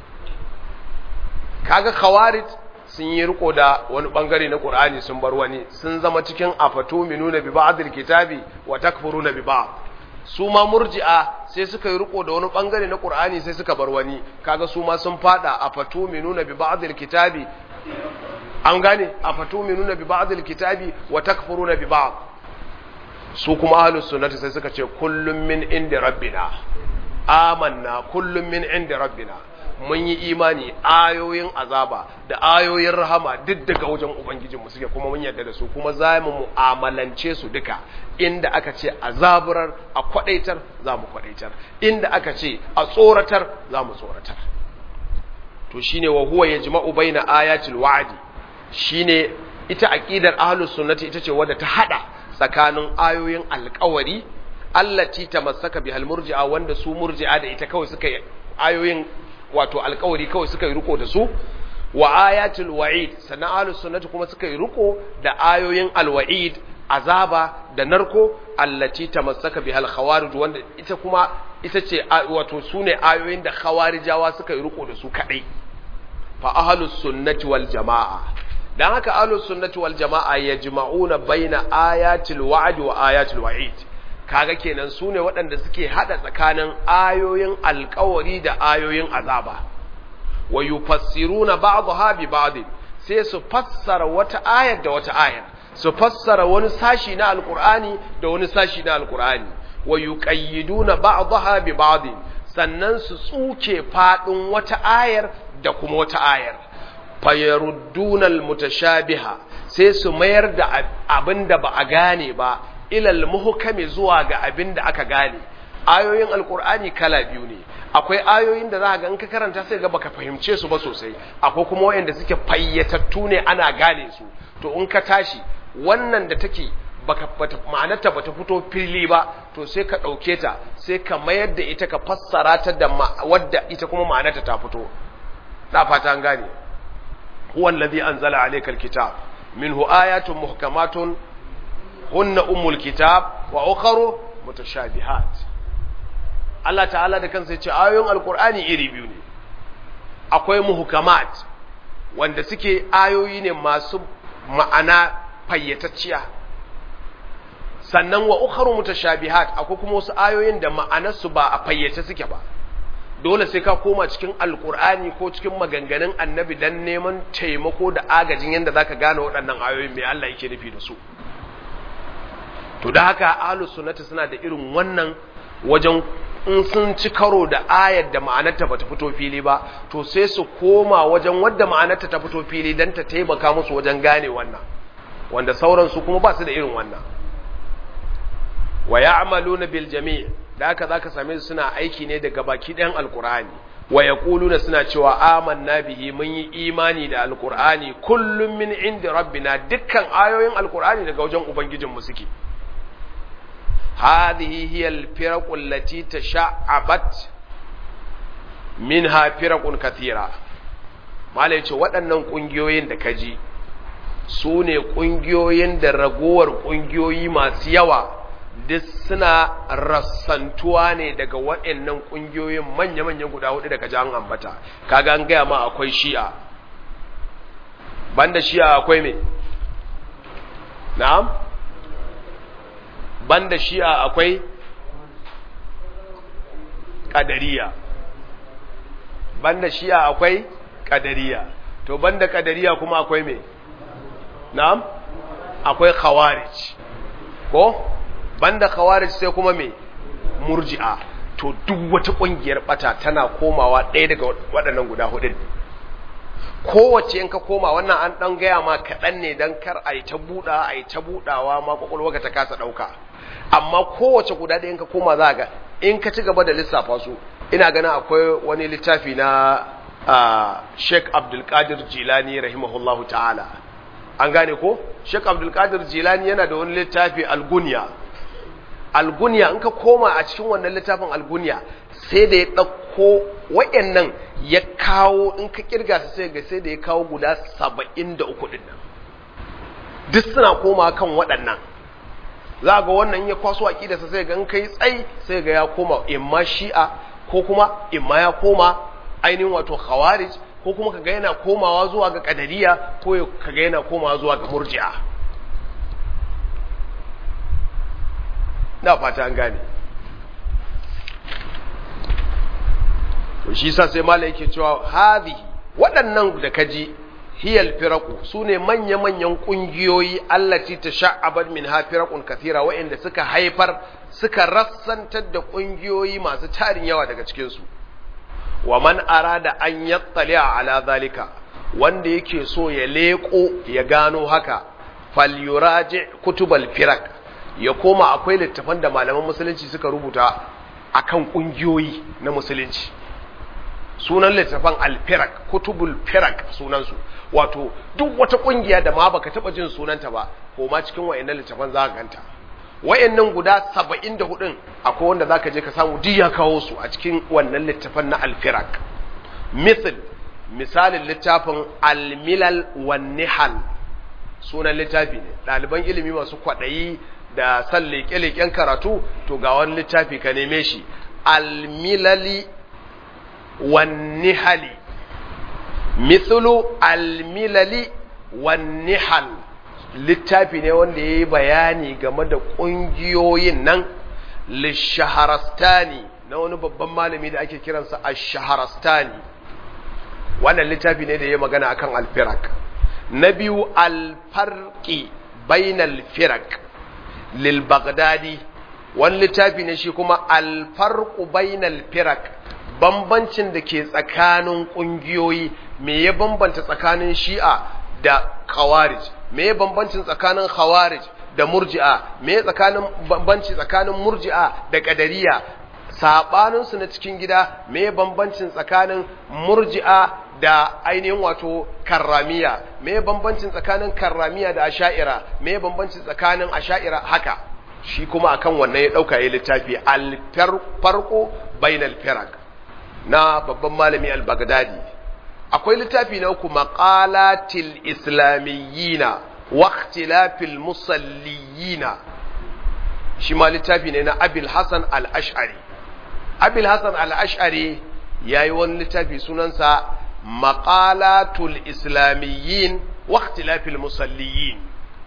Kaga khawarij sun yi riko da wani bangare na Qur'ani sun bar wani, sun zama cikin afatuminuna bi ba'dil kitabi wa takfuruna bi ba'd. Su ma murji'a sai suka yi riko da wani bangare na Qur'ani sai suka bar wani, kaga su ma sun fada afatuminuna bi ba'dil kitabi, an gane, afatuminuna bi ba'dil kitabi wa takfuruna bi ba'd. Su kuma ahlus sunnati sai suka ce kullum min inda rabbina, amanna kullum min inda rabbina, mun yi imani ayoyin azaba da ayoyin rahama duk daga wajen ubangijinmu suke, kuma mun yarda da su, kuma za mu mu'amalance su duka. Inda aka ce a zaburar, a kwadaitar, za mu kwadaitar, inda aka ce a tsoratar, za mu tsoratar. To shine wa huwa yajma'u baina ayatil wa'di, shine ita aqidar ahlus sunnati ita ce wadda ta hada tsakanin ayoyin alƙawari allati tamassaka bihal murji'a, wanda su murji'a da ita kawai suka yi ayoyin wato alƙawari kawai suka yi riko da su, wa ayatul wa'id, sannan ahlus sunnati kuma suka yi riko da ayoyin alwa'id, azaba da narko, allati tamassaka bihal khawarij, wanda ita kuma ita ce wato sune ayoyin da khawarijawa suka yi riko da su kadai. Fa ahlus sunnati wal jamaa, dan haka ahlus sunnati wal jamaa yajma'una baina ayatil wa'd wa ayatil wa'id. Kaga kenan sune waɗanda suke hada tsakanin ayoyin alƙawari da ayoyin azaba. Wa yufassiruna ba'daha bi ba'd, sai su fassara wata ayar da wata ayar, su fassara wani sashi na alqur'ani da wani sashi na alqur'ani. Wa yuqayyiduna ba'daha bi ba'd, sannan su tsuke fadin wata ayar da kuma wata ayar. Fayarudduna almutashabiha, sai su mayar da abinda ba a gane ba ilal muhkami zuwa ga abinda aka gane. Ayoyin alqur'ani kala biyu ne, akwai ayoyin da za ga in ka karanta sai ga baka fahimce su ba sosai, akwai kuma wayanda suke fayyatattu ne ana gane su. To in ka tashi wannan da take baka ma'anarta bata fito fili ba to sai ka dauke ta sai ka mayar da ita ka fassara ta da wadda ita kuma ma'anarta ta fito da fata an gane huwa allazi anzala alayka alkitab minhu ayatun muhkamatun hunna ummul kitab wa ukharu mutashabihat Allah ta'ala da kansa ya ce ayoyin alqur'ani iri biyu ne akwai muhkamat wanda suke ayoyi ne masu ma'ana fayyatacciya sannan wa ukharu mutashabihat akwai kuma wasu ayoyin da ma'anarsu ba a fayyace suke ba dole sai ka koma cikin alkur'ani ko cikin maganganun annabi dan neman taimako da agajin yanda zaka gane waɗannan ayoyin me Allah yake nufi da su to da haka ahlus sunnati suna da irin wannan wajen in sun ci karo da ayar da ma'anarta bata fito fili ba to sai su koma wajen wadda ma'anarta ta fito fili dan ta taimaka musu wajen gane wannan wanda sauran su kuma ba su da irin wannan wa ya'maluna bil jami' da haka zaka same su suna aiki ne daga baki ɗayan alqur'ani wa yaquluna suna cewa amanna bihi mun yi imani da alqur'ani kullum min indi rabbina dukkan ayoyin alqur'ani daga wajen ubangijin mu suke hadhihi hiya alfiraqu allati tasha'abat minha firaqun kathira malai ce waɗannan kungiyoyin da kaji su ne kungiyoyin da ragowar kungiyoyi masu yawa duk suna rassantuwa ne daga waɗannan ƙungiyoyin manya-manyan guda hudu daga jan ambata kaga an gaya ma akwai shi'a banda shi'a akwai me na'am banda shi'a akwai ƙadariya banda shi'a akwai ƙadariya to banda ƙadariya kuma akwai me na'am akwai khawarij ko banda khawarij sai kuma me murji'a to duk wata kungiyar bata tana komawa ɗaya daga waɗannan guda hudun kowace in ka koma wannan an dan gaya ma kaɗan ne dan kar a yi ta buɗa a yi ta buɗawa ma kwakwalwa ta kasa ɗauka amma kowace guda ɗaya in ka koma za ga in ka ci gaba da lissafa su ina ganin akwai wani littafi na Sheikh Abdul Qadir Jilani rahimahullahu ta'ala an gane ko Sheikh Abdul Qadir Jilani yana da wani littafi Al-Gunya Al-Gunya in ka koma a cikin wannan littafin Al-Gunya sai da ya dauko wayannan ya kawo in ka kirga su sai ga sai da ya kawo guda saba'in da uku din nan duk suna koma kan waɗannan za ga wannan ya kwaso aqidarsa sai ga in kai tsai sai ga ya koma imma Shi'a ko kuma imma ya koma ainihin wato Khawarij ko kuma kaga yana komawa zuwa ga Qadariyya ko kaga yana komawa zuwa ga Murji'a na fata an gane to shi sa sai malai yake cewa hadhihi waɗannan da kaji hiyal firaqu sune manya-manyan kungiyoyi allati tasha'abat min ha firaqun kathira wa'inda suka haifar suka rassantar da kungiyoyi masu tarin yawa daga cikin su wa man arada an yattali'a ala zalika wanda yake so ya leko ya gano haka falyuraji kutubal firaq ya koma akwai littafan da malaman musulunci suka rubuta akan kungiyoyi na musulunci sunan littafan al-firaq kutubul firaq sunan su wato duk wata kungiya da ma baka taba jin sunanta ba ko ma cikin wayannan littafan za ka ganta wayannan guda saba'in da hudu akwai wanda zaka je ka samu duk ya kawo su a cikin wannan littafan na al-firaq misal misalin littafin al-milal wan nihal sunan littafi ne ɗaliban ilimi masu kwaɗayi da san leƙe-leƙen karatu to ga wani littafi ka neme shi al-milali wan nihali mithlu al-milali wan nihal littafi ne wanda yayi bayani game da ƙungiyoyin nan lishaharastani na wani babban malami da ake kiransa ash-shaharastani wannan littafi ne da yayi magana akan al-firaq na biyu al-farqi bainal firaq lil baghdadi wani littafi ne shi kuma al-farqu bainal firaq bambancin da ke tsakanin kungiyoyi me ya bambanta tsakanin shi'a da khawarij me ya bambancin tsakanin khawarij da murji'a me ya tsakanin bambanci tsakanin murji'a da qadariyya sabanin su na cikin gida me ya bambancin tsakanin murji'a da ainihin wato karramiya, me bambancin tsakanin karramiya da asha'ira, me bambancin tsakanin asha'ira haka. Shi kuma akan wannan ya dauka yayin littafi al-farqu bainal firaq na babban malami al-Baghdadi. Akwai littafi na uku maqalatil islamiyina wa ikhtilafil musalliyina, shi ma littafi ne na Abil Hasan al-Ash'ari. Abil Hasan al-Ash'ari yayi wani littafi sunansa maqalatul islamiyyin wa ikhtilafil musalliyin.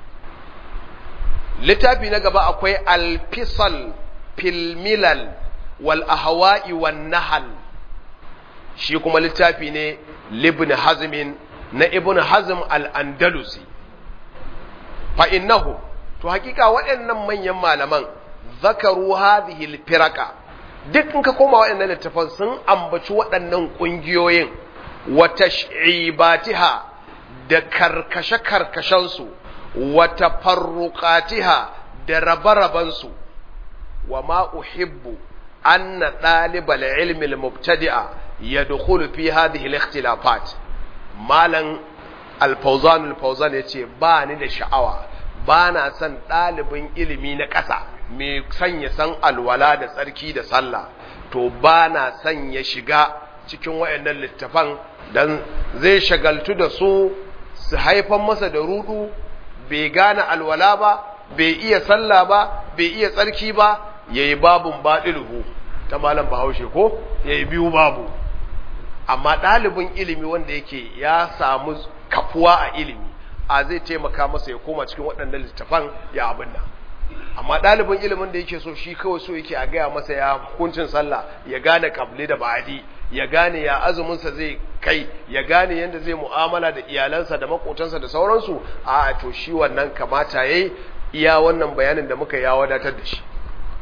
Littafi na gaba akwai al-fisal fil milal wal ahwa'i wan nahal, shi kuma littafi ne libn hazmin na ibn hazm al-andalusi. Fa innahu, to hakika waɗannan manyan malaman zakaru hadhihi al-firqa, duk in ka koma waɗannan littafan sun ambaci waɗannan ƙungiyoyin wa tash'ibatiha da karkashe karkashen su wa tafarruqatiha da rabarabansu. Wa ma uhibbu anna ɗalibal ilmi al-mubtadi'a yadkhulu fi hadhihi al-ikhtilafat. Malan al-Fawzan al-Fawzan yace ba ni da sha'awa, ba na son ɗalibin ilimi na ƙasa mai son ya san alwala da tsarki da sallah, to ba na son ya shiga cikin wayannan littafan dan zai shagaltu da su su haifan masa da rudu, bai gane alwala ba, bai iya sallah ba, bai iya tsarki ba, yayi babun baɗiluhu ta malam Bahaushe ko yayi biyu babu. Amma ɗalibin ilimi wanda yake ya samu kafuwa a ilimi, a zai taimaka masa ya koma cikin waɗannan littafan ya abin nan. Amma ɗalibin ilimin da yake so shi kawai so yake a gaya masa ya hukuncin sallah, ya gane kabli da ba'adi, ya gane ya azuminsa zai kai, ya gane yadda zai mu'amala da iyalansa da makotansa da sauransu, a to shi wannan kamata yayi iya wannan bayanin da muka ya wadatar da shi.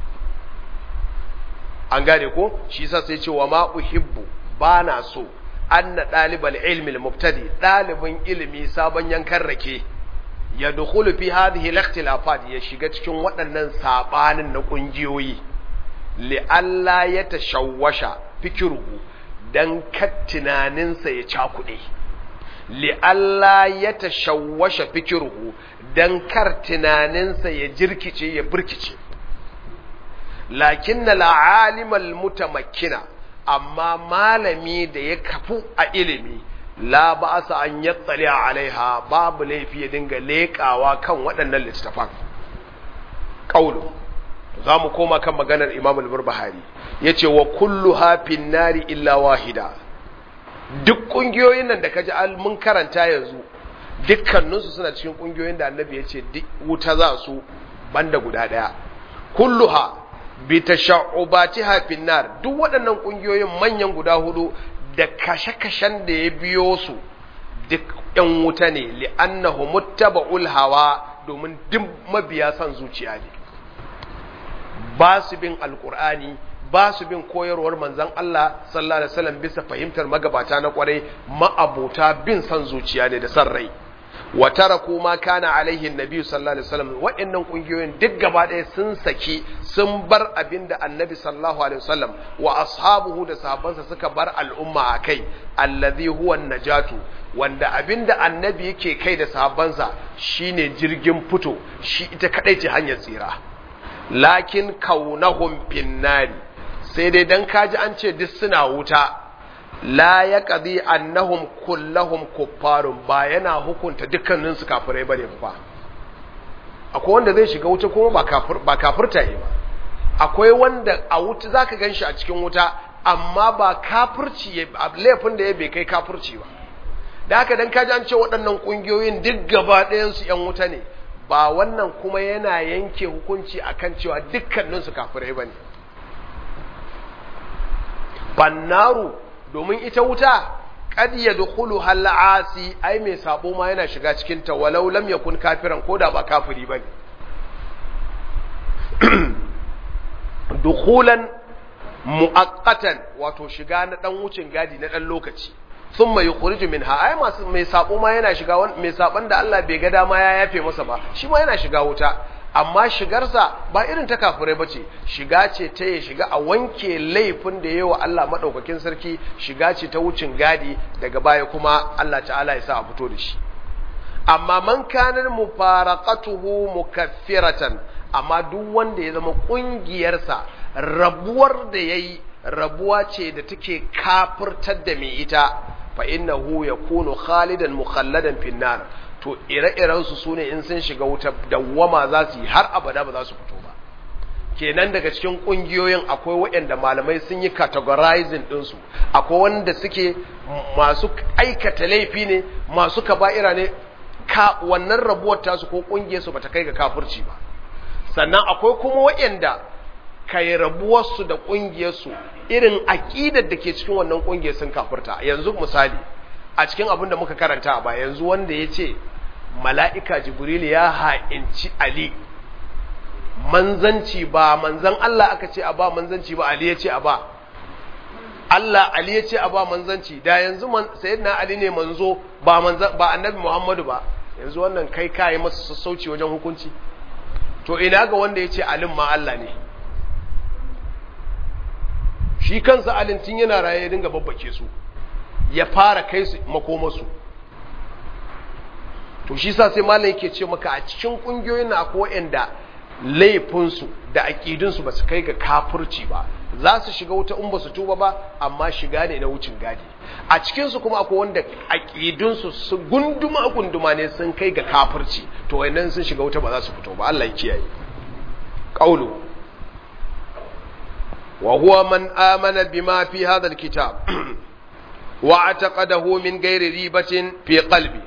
An gane ko? Shi yasa sai ce wa ma uhibbu, ba na so anna ɗalibal ilmi al-mubtadi, ɗalibin ilimi sabon yankan rake, ya dukhulu fi hadhihi al-ikhtilafat, ya shiga cikin waɗannan sabanin na kungiyoyi, li alla yatashawwasha fikruhu, dan kar tunaninsa ya cakuɗe, li alla yatashawwasha fikruhu, dan kar tunaninsa ya jirkice ya burkice. Lakinna al-alim al-mutamakkina, amma malami da ya kafu a ilimi, la ba'asa an yattali alaiha, babu laifi ya dinga leƙawa kan waɗannan littafan. Qaulu, za mu koma kan maganar Imam al-Barbahari, yace wa kullu hafin nari illa wahida. Duk kungiyoyin nan da kaji al mun karanta yanzu, dukkaninsu suna cikin kungiyoyin da Annabi yace duk wuta za su banda guda daya. Kulluha bi tasha'ubatiha fin nar, duk waɗannan kungiyoyin manyan guda hudu da kashe-kashen da ya biyo su duk ɗan wuta ne, li'annahu muttaba'ul hawa, domin duk mabiya san zuciya ne, ba su bin alkur'ani, ba su bin koyarwar manzon Allah sallallahu alaihi wasallam bisa fahimtar magabata na kwarai, ma'abota bin san zuciya ne da san rai. Wa taraku ma kana alaihi annabi sallallahu alaihi wasallam, wa'annan kungiyoyin duk gaba ɗaya sun saki, sun bar abinda annabi sallallahu alaihi wasallam wa ashabuhu da sahabbansa suka bar al'umma akai, allazi huwa najatu, wanda abinda annabi yake kai da sahabbansa shine jirgin fito, shi ita kadai ce hanyar tsira. Lakin kaunahum finnari, sai dai dan kaji an ce duk suna wuta, la ya ƙazi annahum kullahum kuffarun, ba yana hukunta dukkaninsu kafirai bane ba. Akwai wanda zai shiga wuta kuma ba kafir ba kafirta yi ba. Akwai wanda a wuta zaka ganshi a cikin wuta amma ba kafirci, laifin da ya bai kai kafirci ba. Da haka dan kaji an ce waɗannan kungiyoyin duk gaba ɗayan su ƴan wuta ne, ba wannan kuma yana yanke hukunci akan cewa dukkaninsu kafirai bane. Bannaru, domin ita wuta kad yadkhulu hal asi, ai mai sabo ma yana shiga cikin ta, walau lam yakun kafiran, koda ba kafiri bane. Dukhulan muaqqatan, wato shiga na dan wucin gadi na dan lokaci. Thumma yukhriju minha, ai masu mai sabo ma yana shiga, mai saban da Allah bai ga dama ya yafe masa ba, shi ma yana shiga wuta. amma shigarsa ba irin ta kafirai bace, shiga ce ta ya shiga a wanke laifin da yayi wa Allah madaukakin sarki, shiga ce ta wucin gadi, daga baya kuma Allah ta'ala ya sa a fito da shi. Amma man kana mufaraqatuhu mukaffiratan, amma duk wanda ya zama kungiyarsa rabuwar da yayi rabuwa ce da take kafirtar da mai ita, fa innahu yakunu khalidan mukhalladan finnar, to ire-iren su sune in sun shiga wuta dawwama za su yi har abada ba za su fito ba. Kenan daga cikin kungiyoyin akwai waɗanda malamai sun yi categorizing din su, akwai wanda suke masu aikata laifi ne, masu kaba'ira ne, ka wannan rabuwar tasu ko kungiyar su bata kai ga kafirci ba. Sannan akwai kuma waɗanda kai rabuwarsu da ƙungiyarsu irin aƙidar da ke cikin wannan ƙungiyar sun kafirta. Yanzu misali a cikin abin da muka karanta ba, yanzu wanda ya ce mala'ika Jibril ya ha'inci Ali manzanci, ba manzan Allah aka ce a ba manzanci ba, Ali ya ce a ba Allah, Ali ya ce a ba manzanci, da yanzu sayyidina Ali ne manzo ba manzan ba annabi Muhammadu ba, yanzu wannan kai kai masa sassauci wajen hukunci? To ina ga wanda ya ce Alin ma Allah ne, shi kansa Alin tun yana raye ya dinga babbake su, ya fara kai su makomasu. To shi sa sai malam yake ce maka a cikin kungiyoyin na akwai wanda laifinsu da aƙidunsu ba su kai ga kafirci ba, za su shiga wuta in ba su tuba ba, amma shiga ne na wucin gadi. A cikinsu kuma akwai wanda aƙidunsu su gunduma gunduma ne sun kai ga kafirci, to wannan sun shiga wuta ba za su fito ba. Allah ya kiyaye. Qaulu wa huwa man amana bima fi hadha alkitab wa ataqadahu min ghairi ribatin fi qalbi.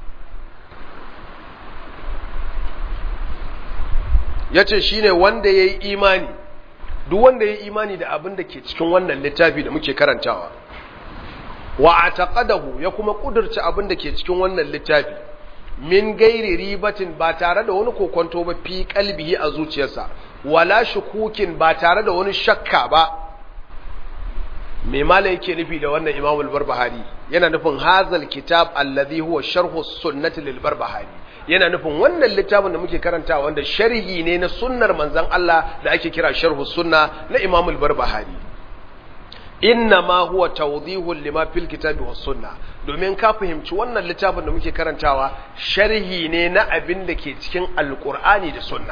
Yace shine wanda yayi imani, duk wanda yayi imani da abin da ke cikin wannan littafi da muke karantawa, wa ataqadahu ya kuma kudurci abin da ke cikin wannan littafi min gairi ribatin, ba tare da wani kokonto ba, fi qalbihi a zuciyarsa, wala shukukin, ba tare da wani shakka ba. me mala yake nufi da wannan Imam al-Barbahari? Yana nufin hazal kitab alladhi huwa sharhu sunnati lil-Barbahari, yana nufin wannan littafin da muke karantawa wanda sharhi ne na sunnar manzon Allah da ake kira sharhu sunna na Imam al-Barbahari. Inna ma huwa tawdihun lima fil kitabi was sunna, domin ka fahimci wannan littafin da muke karantawa sharhi ne na abin da ke cikin alqur'ani da sunna.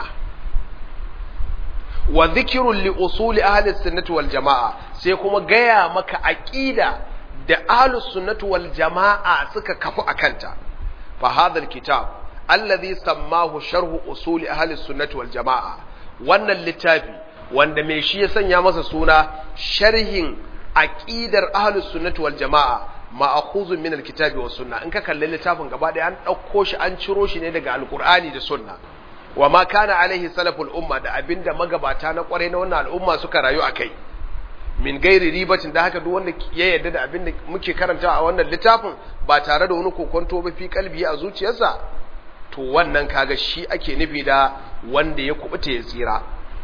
Wa dhikrun li usuli ahli sunnati wal jamaa, sai kuma gaya maka aqida da ahli sunnati wal jamaa suka kafu akanta. Fa hadha al-kitab alladhi sammahu sharhu usuli ahli sunnati wal jamaa, wannan littafi wanda mai shi ya sanya masa suna sharhin aqidar ahli sunnati wal jamaa, ma'khuzun min al-kitabi was sunna. In ka kalli littafin gaba ɗaya an dauko shi an ciro shi ne daga alqur'ani da sunna, wa ma kana alaihi salaful umma, da abinda magabata na kware na wannan al'umma suka rayu akai, min gairi ribatin. Da haka duk wanda ya yarda da abinda muke karanta a wannan littafin ba tare da wani kokonto ba fi kalbi a zuciyarsa, to wannan kaga shi ake nufi da wanda ya kubuta ya tsira.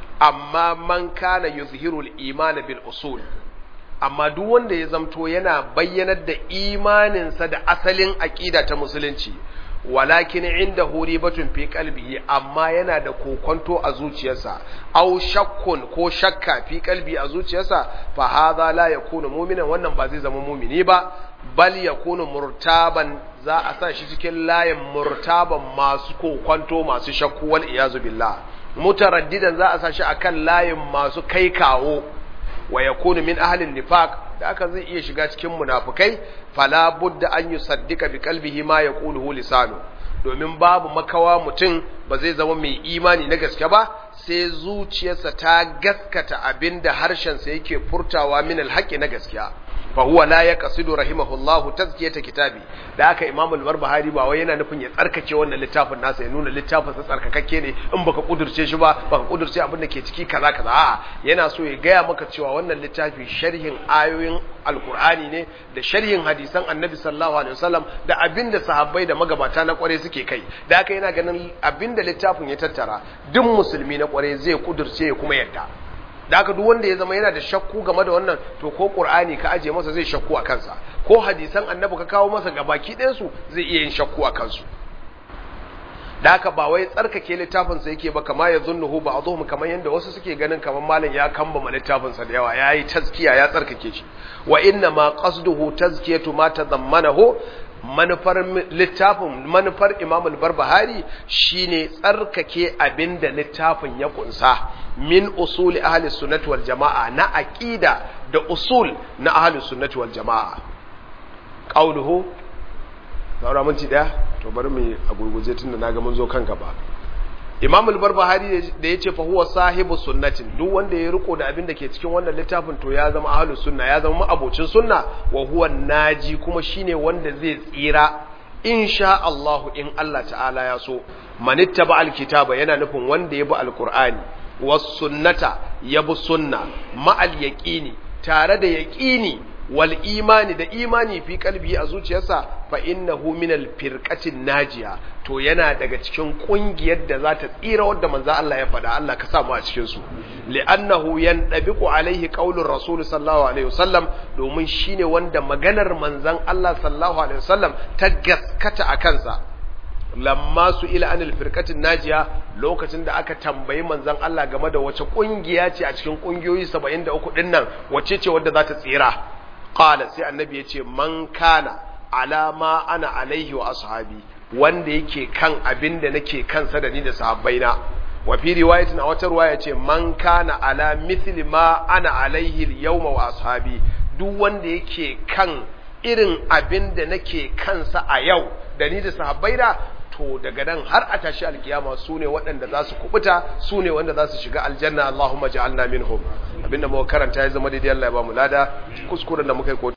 Amma man kana yuzhirul iman bil usul, amma duk wanda ya zamto yana bayyanar da imaninsa da asalin aqida ta musulunci, walakin inda huribatun fi qalbihi, amma yana da kokonto a zuciyarsa, aw shakkun ko shakka fi qalbi a zuciyarsa, fa hadha la yakunu mu'minan, wannan ba zai zama mu'mini ba, bal yakunu murtaban, za a sa shi cikin layin murtaban masu kokonto masu shakku, wal iyazu billah. Mutaraddidan, za a sa shi akan layin masu kai kawo, wa yakunu min ahli nifaq, da aka zai iya shiga cikin munafikai. Fala budda an yusaddika bi qalbihi ma yaquluhu lisanu, domin babu makawa mutum ba zai zama mai imani na gaske ba sai zuciyarsa ta gaskata abinda harshen sa yake furtawa min alhaqi na gaskiya. fa huwa la yaqsidu rahimahullahu tazkiyata kitabi. Da aka Imam al-Barbahari ba wai yana nufin ya tsarkake wannan littafin nasa, ya nuna littafin sa tsarkakakke ne, in baka kudurce shi ba baka kudurce abin da ke ciki kaza kaza. A'a, yana so ya gaya maka cewa wannan littafi sharhin ayoyin alqur'ani ne da sharhin hadisan annabi sallallahu alaihi wasallam da abinda sahabbai da magabata na kware suke kai. Da aka yana ganin abinda littafin ya tattara duk musulmi na kware zai kudurce ya kuma yadda. Da haka duk wanda ya zama yana da shakku game da wannan, to ko Qur'ani ka aje masa zai shakku a kansa, ko hadisan annabi ka kawo masa gabaki ɗayan su zai iya yin shakku a kansu. da haka ba wai tsarkake littafinsa yake ba kama ya zunnuhu ba a kamar yadda wasu suke ganin kamar malam ya kambama littafinsa da yawa ya yi tazkiya ya tsarkake shi wa inna ma qasduhu tazkiyatu ma tadammanahu manufar littafin manufar Imam al-Barbahari shine tsarkake abinda littafin ya kunsa min usuli ahli sunnati wal jamaa na aqida da usul na ahli sunnati wal jamaa qauluhu saura minti daya to bari mu a gurguje tunda naga mun zo kan gaba Imam al-Barbahari da yace fa huwa sahibu sunnatin duk wanda ya riko da abin da ke cikin wannan littafin to ya zama ahlus sunna ya zama abocin sunna wa huwa naji kuma shine wanda zai tsira insha Allah in Allah ta'ala ya so manittaba al-kitaba yana nufin wanda ya bi al-Qur'ani was sunnata ya bi sunna ma al-yaqini tare da yaqini wal imani da imani fi kalbi a zuciyarsa fa innahu min al firqatin najiya to yana daga cikin kungiyar da za ta tsira wadda manzo Allah ya faɗa Allah ka sa mu a cikin su li'annahu yandabiqu alaihi qaulur rasul sallallahu alaihi wasallam domin shine wanda maganar manzon Allah sallallahu alaihi wasallam ta gaskata a kansa lamma su ila anil firqatin najiya lokacin da aka tambayi manzon Allah game da wace kungiya ce a cikin kungiyoyi saba'in da uku din nan wace ce wadda za ta tsira qala sai annabi yace man kana alama ana alaihi wa ashabi wanda yake kan abinda nake kansa da ni da sahabbaina wa fi riwayatin a wata riwaya yace man kana ala mithli ma ana alaihi al-yawma wa ashabi duk wanda yake kan irin abinda nake kansa a yau da ni da sahabbaina to daga nan har a tashi alkiyama su ne waɗanda za su kubuta su ne wanda za su shiga aljanna Allahumma ja'alna minhum abinda muka karanta ya zama daidai Allah ya ba mu lada kuskuren da muka yi